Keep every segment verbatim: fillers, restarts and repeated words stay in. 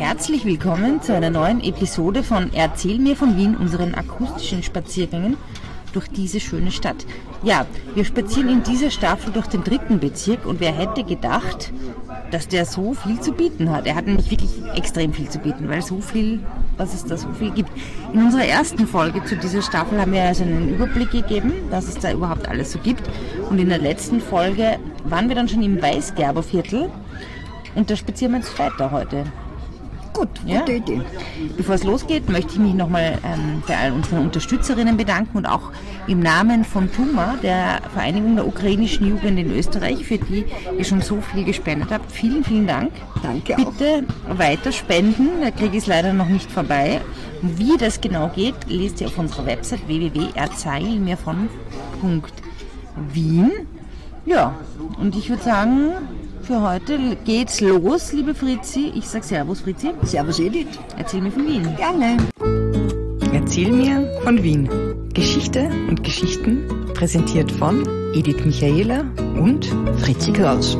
Herzlich willkommen zu einer neuen Episode von Erzähl mir von Wien, unseren akustischen Spaziergängen durch diese schöne Stadt. Ja, wir spazieren in dieser Staffel durch den dritten Bezirk und wer hätte gedacht, dass der so viel zu bieten hat. Er hat nämlich wirklich extrem viel zu bieten, weil so viel, was es da so viel gibt. In unserer ersten Folge zu dieser Staffel haben wir also einen Überblick gegeben, was es da überhaupt alles so gibt. Und in der letzten Folge waren wir dann schon im Weißgerberviertel und da spazieren wir jetzt weiter heute. Gut, ja? Gute Idee. Bevor es losgeht, möchte ich mich nochmal ähm, bei all unseren Unterstützerinnen bedanken und auch im Namen von Tuma, der Vereinigung der ukrainischen Jugend in Österreich, für die ihr schon so viel gespendet habt. Vielen, vielen Dank. Danke auch. Bitte weiter spenden, der Krieg ist leider noch nicht vorbei. Wie das genau geht, lest ihr auf unserer Website w w w punkt erzählmirvon punkt wien. Ja, und ich würde sagen, für heute geht's los, liebe Fritzi. Ich sag Servus, Fritzi. Servus, Edith. Erzähl mir von Wien. Gerne. Erzähl mir von Wien. Geschichte und Geschichten präsentiert von Edith Michaela und Fritzi Kraus.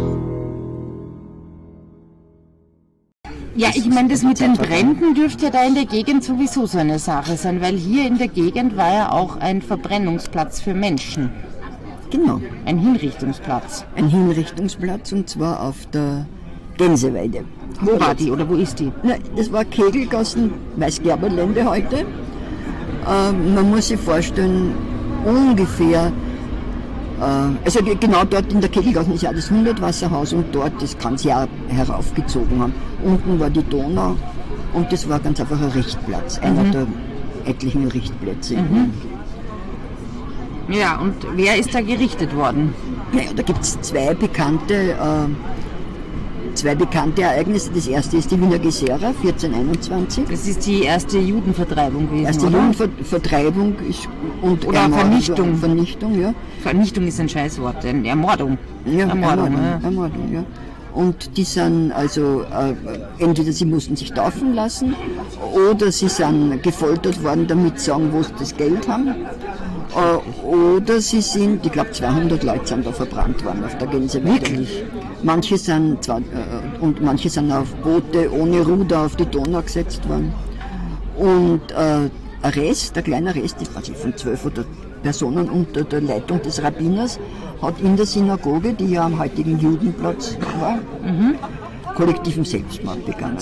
Ja, ich meine, das mit den Bränden dürfte ja da in der Gegend sowieso so eine Sache sein, weil hier in der Gegend war ja auch ein Verbrennungsplatz für Menschen. Genau. Ein Hinrichtungsplatz. Ein Hinrichtungsplatz und zwar auf der Gänseweide. Wo war die oder wo ist die? Na, das war Kegelgassen, Weißgerberlände heute. Ähm, man muss sich vorstellen, ungefähr, äh, also genau dort in der Kegelgassen ist ja das Hundertwasserhaus und dort, das kann es ja heraufgezogen haben. Unten war die Donau und das war ganz einfach ein Richtplatz, einer Mhm. der etlichen Richtplätze. Mhm. Ja, und wer ist da gerichtet worden? Naja, da gibt es zwei bekannte, äh, zwei bekannte Ereignisse. Das erste ist die Wiener Gesera, vierzehnhunderteinundzwanzig. Das ist die erste Judenvertreibung gewesen, Erste oder? Judenvertreibung ist, und Oder Ermordung, Vernichtung. Vernichtung, ja. Vernichtung ist ein Scheißwort, denn Ermordung. Ja, Ermordung, Ermordung, ja. Ermordung, ja. Und die sind also, äh, entweder sie mussten sich taufen lassen oder sie sind gefoltert worden, damit sie sagen, wo sie das Geld haben. Äh, oder sie sind, ich glaube zweihundert Leute sind da verbrannt worden auf der Gänseweide. Wirklich? Manche sind, zwar, äh, und manche sind auf Boote ohne Ruder auf die Donau gesetzt worden. Und äh, ein Rest, ein kleiner Rest, ich weiß nicht, von zwölf oder Personen unter der Leitung des Rabbiners, hat in der Synagoge, die ja am heutigen Judenplatz war, mhm. kollektiven Selbstmord begangen.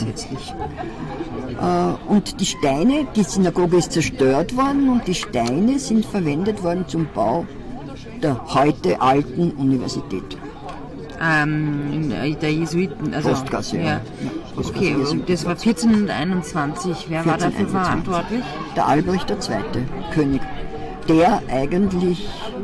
Äh, und die Steine, die Synagoge ist zerstört worden und die Steine sind verwendet worden zum Bau der heute alten Universität. Ähm, der Jesuiten, also... Postgasse, ja. ja. ja Postgasse, Okay, und das war vierzehnhunderteinundzwanzig. Wer war dafür vierzehnhunderteinundzwanzig. verantwortlich? Der Albrecht der Zweite, König, der eigentlich,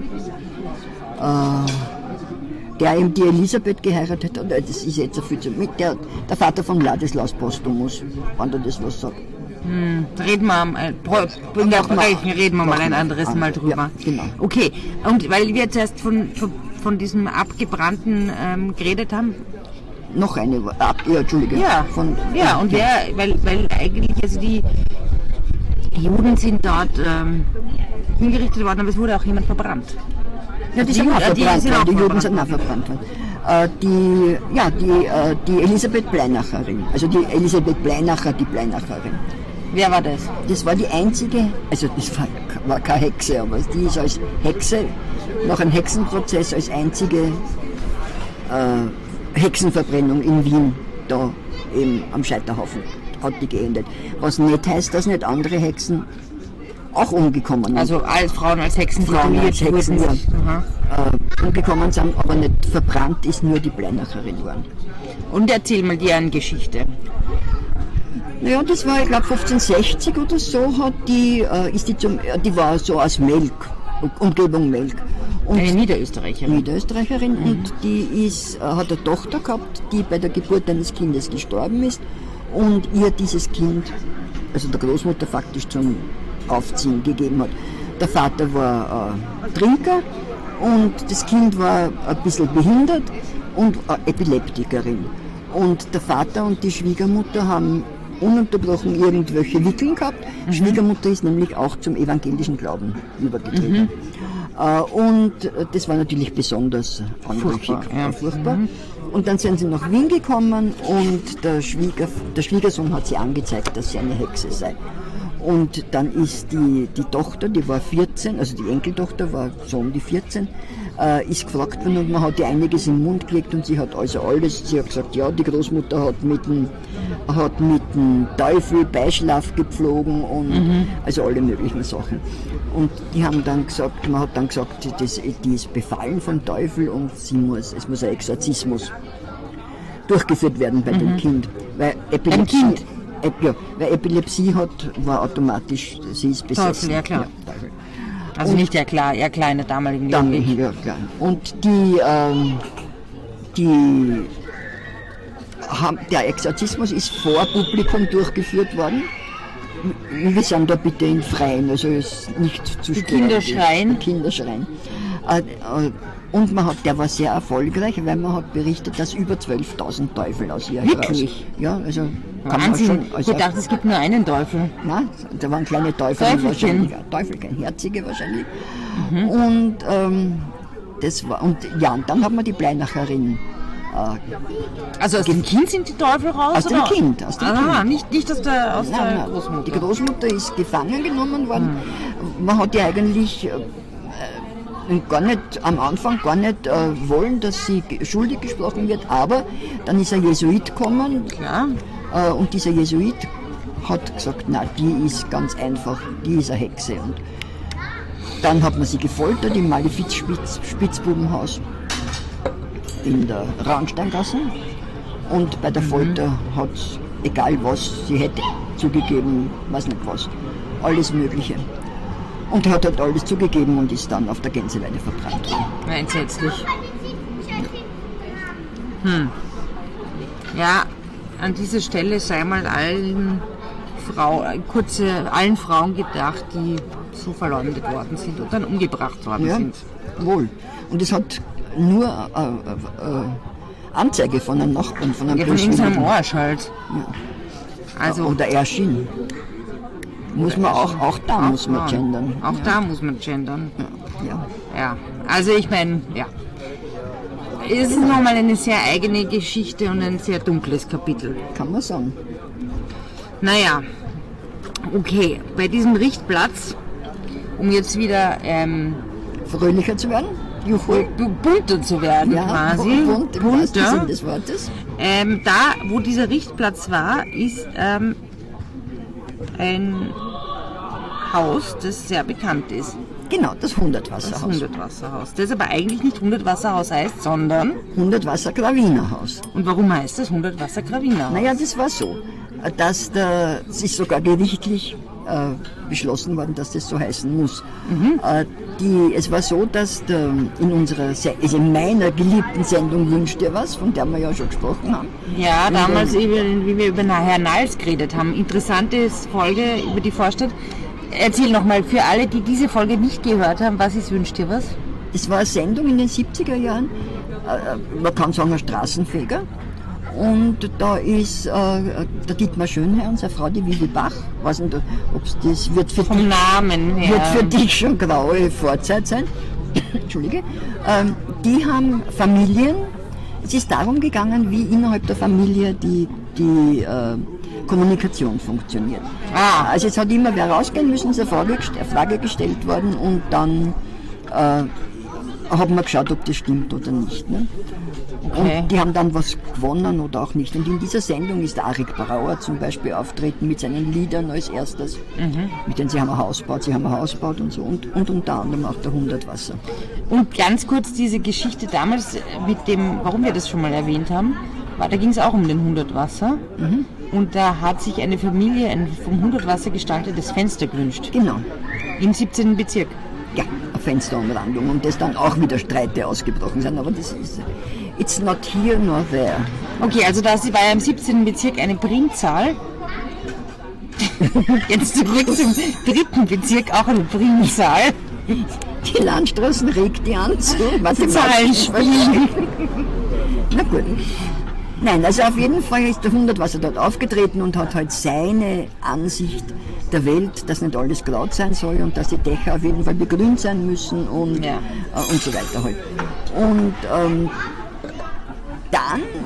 äh, der eben die Elisabeth geheiratet hat, das ist jetzt viel zu mit, der, der Vater von Ladislaus Postumus, wenn du das was sagt. Hm, reden wir am, in der Bereichen reden wir mal ein anderes Mal drüber. Ja, genau. Okay, und weil wir jetzt erst von, von, von diesem abgebrannten ähm, geredet haben. Noch eine, ab, ja, Entschuldige. Ja, von, ja und wer, weil, weil eigentlich, also die Juden sind dort ähm, hingerichtet worden, aber es wurde auch jemand verbrannt. Ja, die, Die sind Juden- auch äh, die verbrannt sind worden, auch die Juden verbrannt sind auch worden. verbrannt worden. Äh, die, ja, die, äh, die Elisabeth Bleinacherin, also die Elisabeth Bleinacher, die Bleinacherin. Wer war das? Das war die einzige, also das war, war keine Hexe, aber die ist als Hexe nach einem Hexenprozess als einzige äh, Hexenverbrennung in Wien da eben am Scheiterhaufen hat die geendet. Was nicht heißt, dass nicht andere Hexen auch umgekommen sind. Also als Frauen als Hexen Frauen als tituliert Hexen, wurden. ja. Aha. äh, umgekommen sind, aber nicht verbrannt ist nur die Bleinacherin worden. Und erzähl mal die eine Geschichte. Ja, das war, ich glaube, fünfzehnhundertsechzig oder so, hat die, äh, ist die, zum, äh, die war so aus Melk, Umgebung Melk. Und Eine Niederösterreicherin. Niederösterreicherin mhm. und die ist, äh, hat eine Tochter gehabt, die bei der Geburt eines Kindes gestorben ist und ihr dieses Kind, also der Großmutter faktisch zum Aufziehen gegeben hat. Der Vater war äh, Trinker und das Kind war ein bisschen behindert und äh, Epileptikerin. Und der Vater und die Schwiegermutter haben ununterbrochen irgendwelche Wickeln gehabt. Mhm. Schwiegermutter ist nämlich auch zum evangelischen Glauben übergetreten. Mhm. Äh, und das war natürlich besonders anrüchig, furchtbar. Ja. furchtbar. Mhm. Und dann sind sie nach Wien gekommen und der, Schwieger, der Schwiegersohn hat sie angezeigt, dass sie eine Hexe sei. Und dann ist die, die Tochter, die war vierzehn, also die Enkeltochter war so um die vierzehn, äh, ist gefragt worden und man hat ihr einiges im Mund gelegt und sie hat also alles, sie hat gesagt, ja, die Großmutter hat mit dem, hat mit dem Teufel Beischlaf gepflogen und mhm. also alle möglichen Sachen. Und die haben dann gesagt, man hat dann gesagt, das, die ist befallen vom Teufel und sie muss, es muss ein Exorzismus durchgeführt werden bei mhm. dem Kind. Weil Epilepsie, Ein Kind? Ja, weil Epilepsie hat, war automatisch, sie ist besessen. Teufel, ja klar. Ja, Teufel. Also und nicht der, klar, der kleine damaligen dann, ja, klar. Und die, ähm, die haben, der Exorzismus ist vor Publikum durchgeführt worden. Wir sind da bitte im Freien, also ist nicht zu Die stören. Kinder schreien. Die Kinder schreien. Äh, äh, Und man hat, der war sehr erfolgreich, weil man hat berichtet, dass über zwölftausend Teufel aus ihr Wirklich? heraus. Ja, also kann Wahnsinn. man schon. Also, ich dachte, es gibt nur einen Teufel. Nein, da waren kleine Teufel Teufelchen. wahrscheinlich, Teufelchen, herzige wahrscheinlich. Mhm. Und ähm, das war und ja, und dann haben wir die Bleinacherin. Äh, also aus dem Kind sind die Teufel raus? Aus oder? dem Kind, aus dem Aha, Kind. Nicht, nicht aus der, aus nein, der nein, Großmutter. Die Großmutter ist gefangen genommen worden. Mhm. Man hat ja eigentlich äh, gar nicht, am Anfang gar nicht äh, wollen, dass sie schuldig gesprochen wird, aber dann ist ein Jesuit gekommen. Klar. Äh, und dieser Jesuit hat gesagt, na, die ist ganz einfach, die ist eine Hexe. Und dann hat man sie gefoltert im Malefiz-Spitzbubenhaus in der Raunsteingasse. Und bei der Folter mhm. hat es, egal was, sie hätte zugegeben, weiß nicht was, alles Mögliche. Und er hat halt alles zugegeben und ist dann auf der Gänseweide verbrannt worden. Ja, entsetzlich. Hm. Ja, an dieser Stelle sei mal allen, Frau, kurze, allen Frauen gedacht, die so verleumdet worden sind und dann umgebracht worden ja, sind. Wohl. Und es hat nur äh, äh, Anzeige von einem Nachbarn, von einem Ja, von irgendeinem Arsch halt. Ja. Also, Oder Erschien. Muss man auch, auch da auch muss man Frauen. gendern. Auch ja. da muss man gendern. Ja. Ja, also ich meine, ja. Es ist nochmal eine sehr eigene Geschichte und ein sehr dunkles Kapitel. Kann man sagen. Naja, okay, bei diesem Richtplatz, um jetzt wieder ähm, fröhlicher zu werden, Juhu. bunter zu werden ja, quasi, bunt, im wahrsten Sinn des Wortes. Ähm, da, wo dieser Richtplatz war, ist ähm, ein Haus, das sehr bekannt ist. Genau, das Das Hundertwasserhaus. Hundertwasserhaus. Das aber eigentlich nicht Hundertwasserhaus heißt, sondern Hundertwasser-Gravinerhaus. Und warum heißt das Hundertwasser-Gravinerhaus? Naja, das war so, dass der, es ist sogar gerichtlich äh, beschlossen worden, dass das so heißen muss. Mhm. Äh, die, es war so, dass der, in unserer, also in meiner geliebten Sendung Wünscht dir was, von der wir ja schon gesprochen haben. Ja, und damals, dann, wie wir über Herrn Nals geredet haben. Interessante Folge über die Vorstadt. Erzähl nochmal, für alle, die diese Folge nicht gehört haben, was ist Wünscht dir was? Das war eine Sendung in den siebziger Jahren, man kann sagen ein Straßenfeger. Und da ist äh, der Dietmar Schönherrn, seine Frau, die Willi Bach. Ich weiß nicht, ob das wird für, Vom dich, Namen her. wird für dich schon graue Vorzeit sein. Entschuldige. Ähm, die haben Familien. Es ist darum gegangen, wie innerhalb der Familie die, die äh, Kommunikation funktioniert. Ah. Also es hat immer wer rausgehen müssen, ist eine Frage, eine Frage gestellt worden und dann äh, haben wir geschaut, ob das stimmt oder nicht. Ne? Okay. Und die haben dann was gewonnen oder auch nicht. Und in dieser Sendung ist Arik Brauer zum Beispiel auftreten mit seinen Liedern als erstes. Mhm. Mit denen sie haben ein Haus gebaut, sie haben ein Haus gebaut und so. Und, und unter anderem auch der Hundertwasser. Und ganz kurz diese Geschichte damals mit dem, warum wir das schon mal erwähnt haben, war, da ging es auch um den Hundertwasser. Mhm. Und da hat sich eine Familie ein vom Hundertwasser gestaltetes Fenster gewünscht. Genau. Im siebzehnten Bezirk. Ja, eine Fensterumrandung und das dann auch wieder Streite ausgebrochen sind. Aber das ist, it's not here nor there. Okay, also da war ja im siebzehnten Bezirk eine Primzahl. Jetzt zurück zum dritten Bezirk, auch eine Primzahl. Die Landstraßen regt die an zu. Zahlenspiel. Na gut. Nein, also auf jeden Fall ist der Hundertwasser dort aufgetreten und hat halt seine Ansicht der Welt, dass nicht alles glatt sein soll und dass die Dächer auf jeden Fall begrünt sein müssen und, ja. äh, und so weiter halt. Und ähm, dann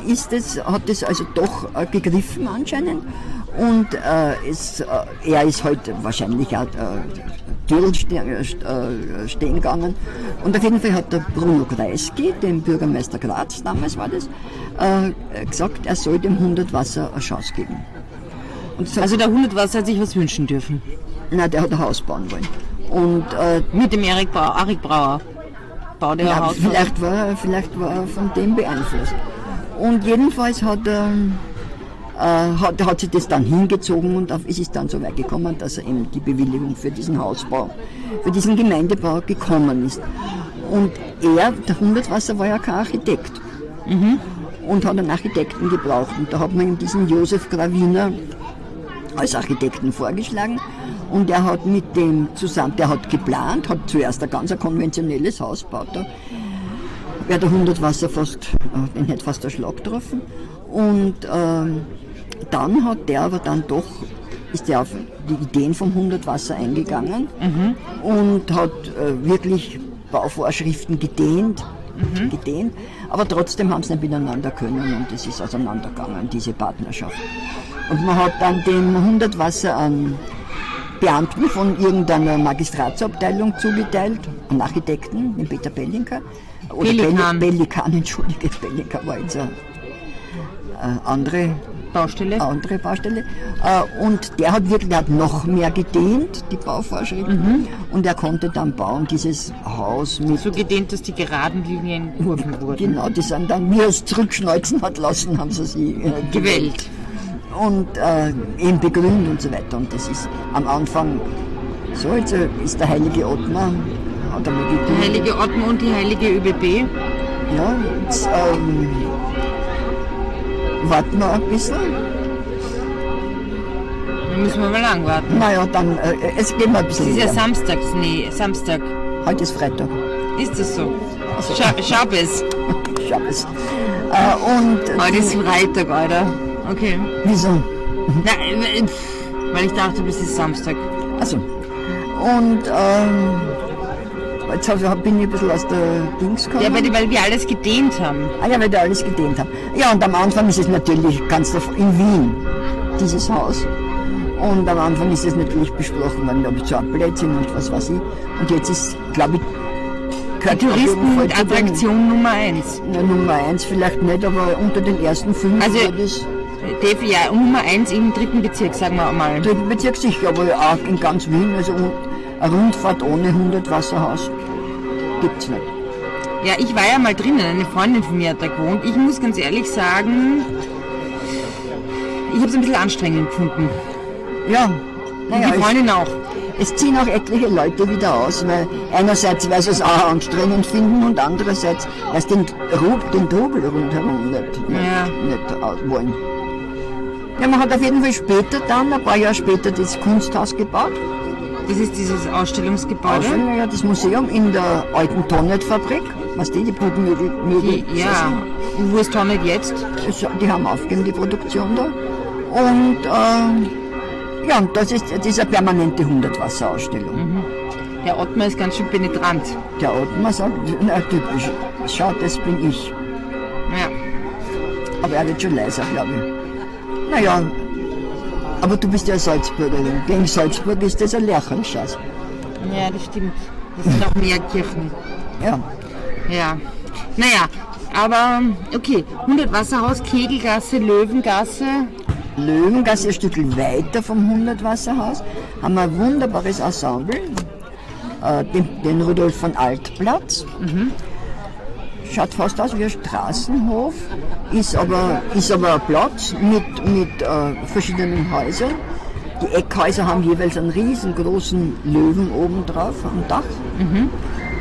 ist es, hat es also doch äh, gegriffen anscheinend. Und äh, es, äh, er ist heute wahrscheinlich auch äh, Tür stehen, äh, stehen gegangen. Und auf jeden Fall hat der Bruno Kreisky, dem Bürgermeister Graz, damals war das, äh, gesagt, er soll dem Hundertwasser eine Chance geben. Und das also der Hundertwasser hat sich was wünschen dürfen? Nein, der hat ein Haus bauen wollen. Und, äh, mit dem Erik Brauer, Arik Brauer baut er ja, ein Haus. Vielleicht war, vielleicht war er von dem beeinflusst. Und jedenfalls hat er... Äh, hat, hat sich das dann hingezogen und auf, es ist dann so weit gekommen, dass er eben die Bewilligung für diesen Hausbau, für diesen Gemeindebau gekommen ist. Und er, der Hundertwasser, war ja kein Architekt mhm. und hat einen Architekten gebraucht. Und da hat man ihm diesen Josef Graviner als Architekten vorgeschlagen und er hat mit dem zusammen, der hat geplant, hat zuerst ein ganz konventionelles Haus gebaut. Da wäre der Hundertwasser fast, äh, den hätte fast der Schlag getroffen. Und ähm, dann hat der aber dann doch, ist er auf die Ideen vom Hundertwasser eingegangen mhm. und hat äh, wirklich Bauvorschriften gedehnt, mhm. gedehnt, aber trotzdem haben sie nicht miteinander können und es ist auseinandergegangen, diese Partnerschaft. Und man hat dann dem Hundertwasser einen Beamten von irgendeiner Magistratsabteilung zugeteilt, einen Architekten, den Peter Bellinka. Oder Bellikan. Bellikan, entschuldige, Bellinka war jetzt eine äh, andere Baustelle. Andere Baustelle. Äh, und der hat wirklich, der hat noch mehr gedehnt, die Bauvorschriften. Mhm. Und er konnte dann bauen, dieses Haus mit. So gedehnt, dass die geraden Linien Kurven wurden. Genau, die sind dann, wie er es zurückschneuzen hat lassen, haben sie sie äh, gewählt. Und äh, eben begrünt und so weiter. Und das ist am Anfang so, jetzt äh, ist der heilige Ottmar. Hat er mir der heilige Ottmar und die heilige ÖBB. Ja, jetzt, ähm, warten wir ein bisschen. Dann müssen wir mal lang warten. Naja, dann, äh, es geht mal ein bisschen. Es ist ja mehr. Samstags, nee, Samstag. Heute ist Freitag. Ist das so? Also. Scha Schabes. Schabes. Äh, und, Heute ist Freitag, Alter. Okay. Wieso? Na, weil ich dachte, das ist Samstag. Also. Und, ähm, jetzt bin ich ein bisschen aus der Dings gekommen. Ja, weil, weil wir alles gedehnt haben. Ah ja, weil wir alles gedehnt haben. Ja, und am Anfang ist es natürlich, kannst du in Wien, dieses Haus. Und am Anfang ist es natürlich besprochen worden, ob ich zu Blödsinn und was weiß ich. Und jetzt ist, glaube ich, die Touristenattraktion Nummer eins. Na, Nummer eins vielleicht nicht, aber unter den ersten fünf. Also, das Def, ja, Nummer eins im dritten Bezirk, sagen wir mal. Im dritten Bezirk sicher, aber auch in ganz Wien, also eine Rundfahrt ohne Hundertwasserhaus gibt's nicht. Ja, ich war ja mal drinnen, eine Freundin von mir hat da gewohnt. Ich muss ganz ehrlich sagen, ich habe es ein bisschen anstrengend gefunden. Ja, naja, die Freundin es, auch. Es ziehen auch etliche Leute wieder aus, weil einerseits, weil sie es auch anstrengend finden und andererseits, weil sie den, den Trubel rundherum nicht, nicht, ja. nicht wollen. Ja, man hat auf jeden Fall später dann, ein paar Jahre später, das Kunsthaus gebaut. Das ist dieses Ausstellungsgebäude? Ausstellung, ja, das Museum in der alten Tonnet-Fabrik. Was die, die Brutmöbel. Ja, und wo ist Tonnet jetzt? Die haben aufgegeben, die Produktion da. Und äh, ja, das ist, das ist eine permanente Hundertwasserausstellung. Mhm. Der Ottmar ist ganz schön penetrant. Der Ottmar sagt, na typisch, schau, das bin ich. Ja. Aber er wird schon leiser, glaube ich. Naja, aber du bist ja Salzburgerin. Gegen Salzburg ist das ein Lerchenscheiß. Ja, das stimmt. Das sind auch mehr Kirchen. Ja. Ja. Naja, aber okay. Hundertwasserhaus, Kegelgasse, Löwengasse. Löwengasse, ein Stück weiter vom Hundertwasserhaus, haben wir ein wunderbares Ensemble. Äh, den, den Rudolf von Altplatz. Mhm. Schaut fast aus wie ein Straßenhof, ist aber, ist aber ein Platz mit, mit äh, verschiedenen Häusern. Die Eckhäuser haben jeweils einen riesengroßen Löwen oben drauf am Dach. Mhm.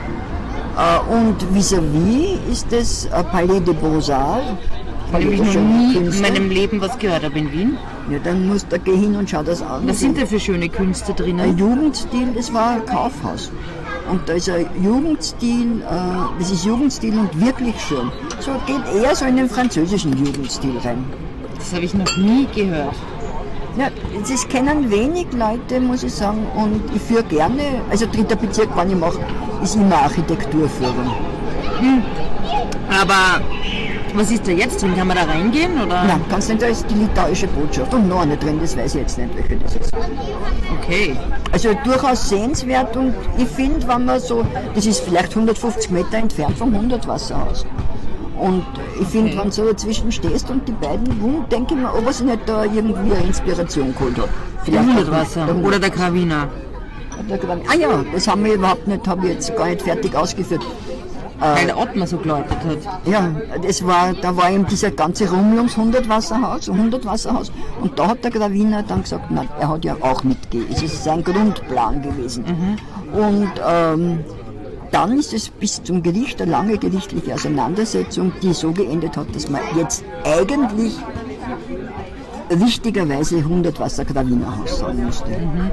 Äh, und vis-à-vis ist das äh, Palais de Beaux-Arts. Weil ich noch nie in meinem Leben was gehört habe in Wien. Ja, dann musst du geh hin und schau das an. Was sind da für schöne Künste drinnen? Ein Jugendstil, das war ein Kaufhaus. Und da ist ein Jugendstil, äh, das ist Jugendstil und wirklich schön. So geht eher so in den französischen Jugendstil rein. Das habe ich noch nie gehört. Ja, das kennen wenig Leute, muss ich sagen. Und ich führe gerne, also dritter Bezirk, wann ich mache, ist immer Architekturführung. Hm. Aber Was ist da jetzt drin? Kann man da reingehen? Oder? Nein, kannst nicht, da ist die litauische Botschaft und noch eine drin, das weiß ich jetzt nicht, welche das ist. Okay. Also durchaus sehenswert und ich finde, wenn man so, das ist vielleicht hundertfünfzig Meter entfernt vom Hundertwasserhaus. Und ich finde, okay. wenn du so dazwischen stehst und die beiden wohnen, denke ich mir, ob er sich nicht da irgendwie eine Inspiration geholt hat. Der Hundertwasser der oder der Gravina. Der Gravina. Ah ja, das haben wir überhaupt nicht, habe ich jetzt gar nicht fertig ausgeführt. Weil der Ottmar so geläutet hat. Ja, das war, da war eben dieser ganze Rummel ums Hundertwasserhaus, Hundertwasserhaus. Und da hat der Gravina dann gesagt, nein, er hat ja auch mitgegeben. Es ist sein Grundplan gewesen. Mhm. Und ähm, dann ist es bis zum Gericht eine lange gerichtliche Auseinandersetzung, die so geendet hat, dass man jetzt eigentlich richtigerweise Hundertwasser-Gravina-Haus sagen musste. Mhm.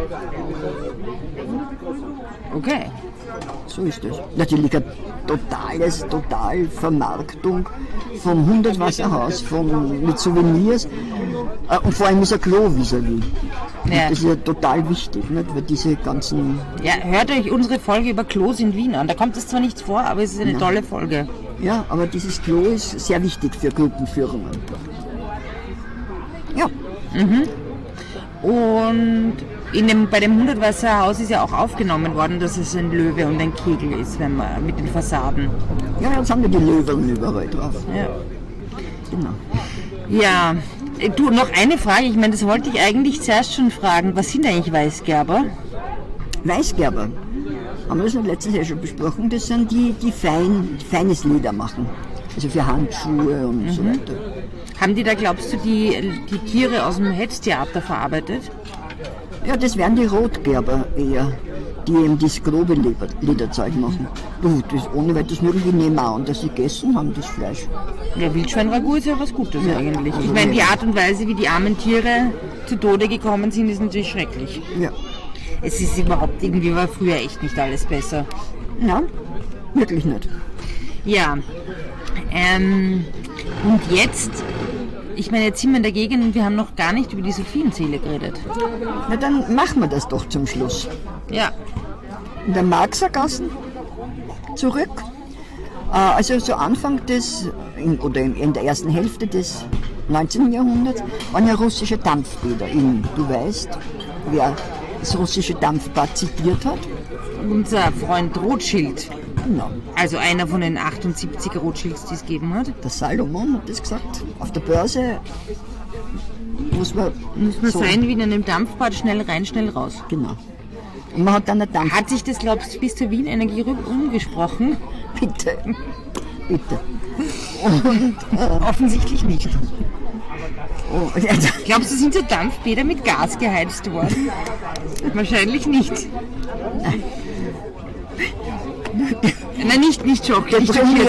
Okay. So ist es. Natürlich eine totales, total Vermarktung vom Hundertwasserhaus, vom, mit Souvenirs äh, und vor allem ist ein Klo vis-à-vis. Ja. Das ist ja total wichtig, nicht? Weil diese ganzen... Ja, hört euch unsere Folge über Klos in Wien an. Da kommt es zwar nicht vor, aber es ist eine Nein. tolle Folge. Ja, aber dieses Klo ist sehr wichtig für Gruppenführungen. Ja. Mhm. Und in dem, bei dem Hundertwasserhaus ist ja auch aufgenommen worden, dass es ein Löwe und ein Kegel ist, wenn man mit den Fassaden. Ja, jetzt haben wir die Löwen überall drauf. Ja. Genau. Ja, du, noch eine Frage. Ich meine, das wollte ich eigentlich zuerst schon fragen. Was sind eigentlich Weißgerber? Weißgerber? Haben wir das nicht letztes Jahr schon besprochen? Das sind die, die fein, feines Leder machen. Also für Handschuhe und mhm. so weiter. Haben die da, glaubst du, die, die Tiere aus dem Hetztheater verarbeitet? Ja, das wären die Rotgerber eher, die eben das grobe Leder, Lederzeug machen. Du, das ohne weiteres mögen die nehmen auch, und dass sie gegessen haben, das Fleisch. Ja, Wildschweinragout ist ja was Gutes ja, eigentlich. Also ich meine, die Art und Weise, wie die armen Tiere zu Tode gekommen sind, ist natürlich schrecklich. Ja. Es ist überhaupt, irgendwie war früher echt nicht alles besser. Nein, wirklich nicht. Ja, ähm, und jetzt... Ich meine, jetzt sind wir in der Gegend und wir haben noch gar nicht über die Sophienseele geredet. Na, dann machen wir das doch zum Schluss. Ja. In der Marxergassen zurück. Also so Anfang des, oder in der ersten Hälfte des neunzehnten Jahrhunderts, waren ja russische Dampfbäder in. Du weißt, wer das russische Dampfbad zitiert hat? Unser Freund Rothschild. Genau. Also einer von den achtundsiebzig Rothschilds, die es gegeben hat. Der Salomon hat das gesagt. Auf der Börse muss man, muss man so sein wie in einem Dampfbad, schnell rein, schnell raus. Genau. Und man hat dann eine Dampf... Hat sich das, glaubst du, bis zur Wien Energie umgesprochen? Bitte. Bitte. Und, äh, offensichtlich nicht. Oh, glaubst du, sind so Dampfbäder mit Gas geheizt worden? Wahrscheinlich nicht. Nein. Nein, nicht, nicht schockiert.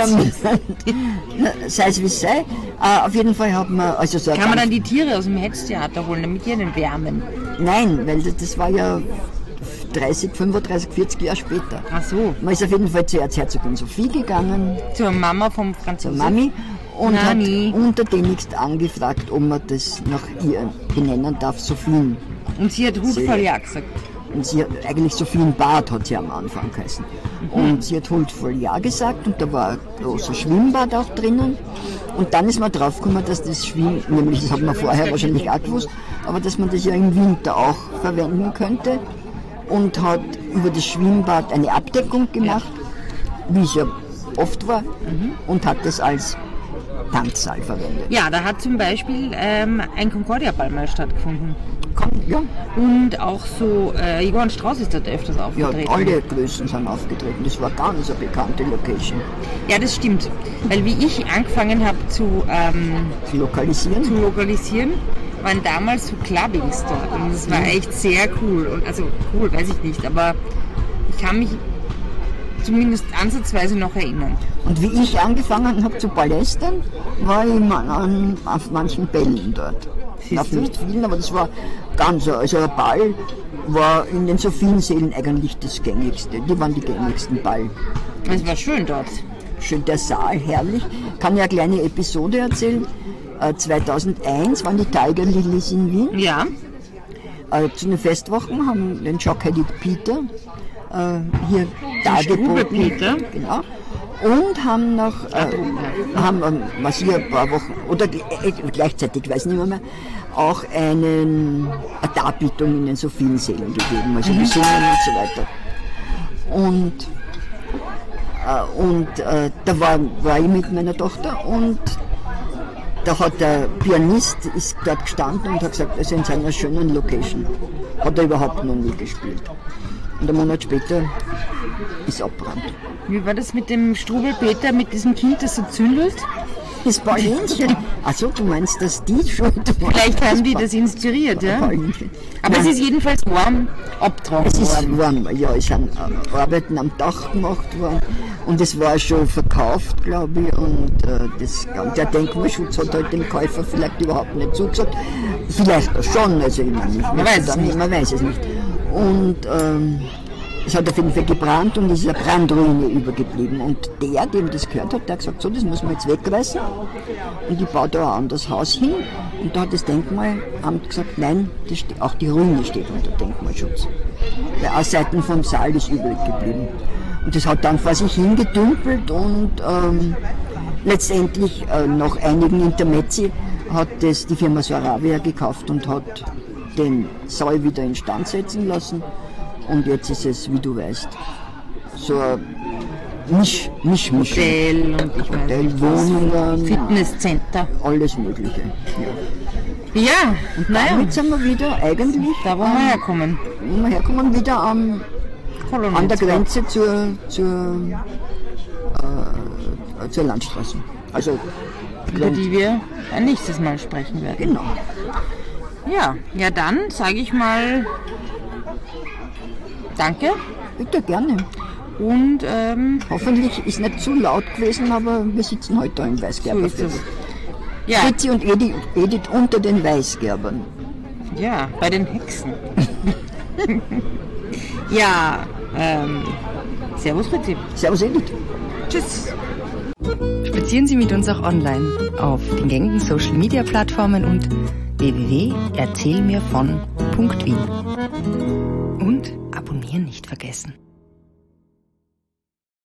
Sei es wie es sei. Uh, auf jeden Fall hat man... Also so Kann man dann die Tiere aus dem Hetztheater holen, damit die einen wärmen? Nein, weil das, das war ja dreißig, fünfunddreißig, vierzig Jahre später. Ach so. Man ist auf jeden Fall zur Erzherzogin Sophie gegangen. Zur Mama vom Franzosen. Zur Mami. Und Nani. hat untertänigst angefragt, ob man das nach ihr benennen darf, Sophien. Und sie hat Hut voll Ja gesagt. Und sie hat eigentlich Sophienbad, hat sie am Anfang geheißen. Mhm. Und sie hat Hut voll Ja gesagt und da war ein großes Schwimmbad auch drinnen. Und dann ist man draufgekommen, dass das Schwimmen, nämlich das hat man vorher wahrscheinlich auch gewusst, aber dass man das ja im Winter auch verwenden könnte. Und hat über das Schwimmbad eine Abdeckung gemacht, wie es ja oft war, mhm. und hat das als Tanzsaal verwendet. Ja, da hat zum Beispiel ähm, ein Concordia-Ball mal stattgefunden. Ja. Und auch so, äh, Johann Strauss ist dort öfters aufgetreten. Ja, alle Größen sind aufgetreten. Das war ganz eine bekannte Location. Ja, das stimmt. Weil wie ich angefangen habe zu, ähm, zu lokalisieren, zu lokalisieren waren damals so Clubbings dort. Und das war echt sehr cool. Und also cool, weiß ich nicht, aber ich kann mich zumindest ansatzweise noch erinnern. Und wie ich angefangen habe zu palästern, war ich an, auf manchen Bällen dort. Auf nicht vielen, aber das war ganz, also ein Ball war in den Sophienseelen eigentlich das gängigste. Die waren die gängigsten Ball. Es war schön dort. Schön, der Saal, herrlich. Ich kann ja eine kleine Episode erzählen. Äh, zweitausendeins waren die Tiger Lilies in Wien. Ja. Äh, zu den Festwochen haben den Jock-Headed Peter äh, hier dargeboten. Peter. Genau. Und haben noch, äh, haben, ähm, was ich ein paar Wochen, oder äh, gleichzeitig, weiß nicht mehr, auch einen, eine Darbietung in den Sophiensälen gegeben, also gesungen und so weiter. Und, äh, und äh, da war, war ich mit meiner Tochter und da hat der Pianist ist dort gestanden und hat gesagt, also in seiner schönen Location hat er überhaupt noch nie gespielt. Und einen Monat später ist abbrannt. Wie war das mit dem Strubelpeter, mit diesem Kind, das so zündelt? Das Paulinchen. Achso, du meinst, dass die schon... Vielleicht haben die das inspiriert, ja? Paulinchen. Aber Nein. es ist jedenfalls warm abgetragen Es ist worden. warm, ja, es sind Arbeiten am Dach gemacht worden und es war schon verkauft, glaube ich, und äh, das, der Denkmalschutz hat halt dem Käufer vielleicht überhaupt nicht zugesagt. Vielleicht schon, also ich meine, ich Man weiß es nicht. man weiß es nicht. Und ähm, es hat auf jeden Fall gebrannt und es ist eine Brandruine übergeblieben. Und der, dem das gehört hat, der hat gesagt, so, das muss man jetzt wegreißen und ich baue da ein anderes Haus hin. Und da hat das Denkmalamt gesagt, nein, das steht, auch die Ruine steht unter Denkmalschutz. Weil aus Seiten vom Saal ist übrig geblieben. Und das hat dann vor sich hingedümpelt und ähm, letztendlich äh, nach einigen Intermezzi hat das die Firma Soravia gekauft und hat den Saal wieder instand setzen lassen. Und jetzt ist es, wie du weißt, so ein Misch, Misch, Misch. Hotel und ich weiß Hotel, nicht was. Wohnungen, Fitnesscenter. alles Mögliche. Ja. Ja, naja, Damit sind wir wieder eigentlich, da wo wir herkommen. wo wir herkommen, wieder am, Kolonien an der zwar. Grenze zur, zur, äh, zur Landstraße. Also, Über die wir ein nächstes Mal sprechen werden. genau. Ja, ja dann sage ich mal danke Bitte gerne. und ähm, Hoffentlich ist nicht zu laut gewesen, aber wir sitzen heute da im so Weißgerber. ist es. Ja, Fritzi und Edith, Edith unter den Weißgerbern. ja, bei den Hexen. Ja, ähm, Servus Fritzi. Servus Edith. Tschüss. Spazieren Sie mit uns auch online auf den gängigen Social Media Plattformen und w w w punkt erzählmirvon punkt wien. Und abonnieren nicht vergessen.